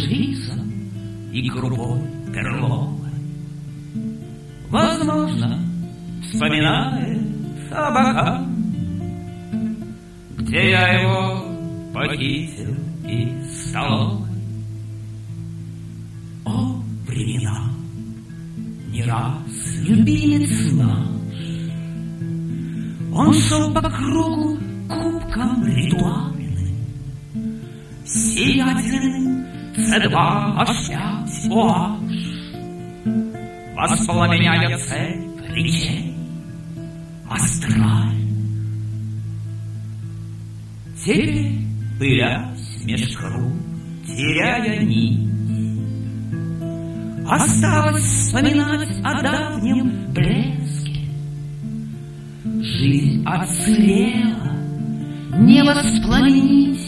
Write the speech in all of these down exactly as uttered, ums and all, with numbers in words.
рисом и крупой перловой. Возможно, вспоминает о бокам, где я его похитил из столовой. О, времена, не раз любимец наш, он шел по кругу кубком ритуальным, сиятельным С два аж пять о аш, воспламеняя цепь речей астраль. Теперь, пылясь меж круг, теряя нить, осталось вспоминать о давнем блеске. Жизнь отсырела, не воспламенить,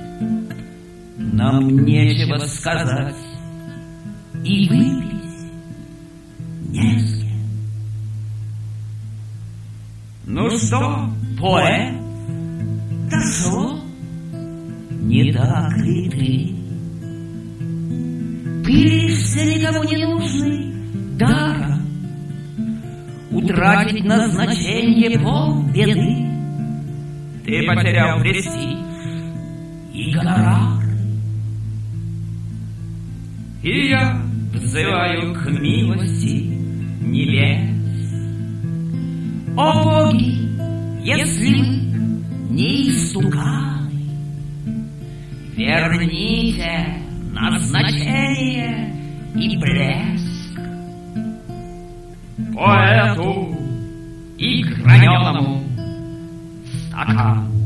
нам нечего сказать и выпить не с кем. Ну что, поэт, дошло? Не так ли ты? Пылишься никому не нужный даром, утратить назначение полбеды. Ты потерял престиж и гонорар. И я взываю к милости небес. О боги, если вы не истуканы, верните назначение и блеск поэту и граненому стакан.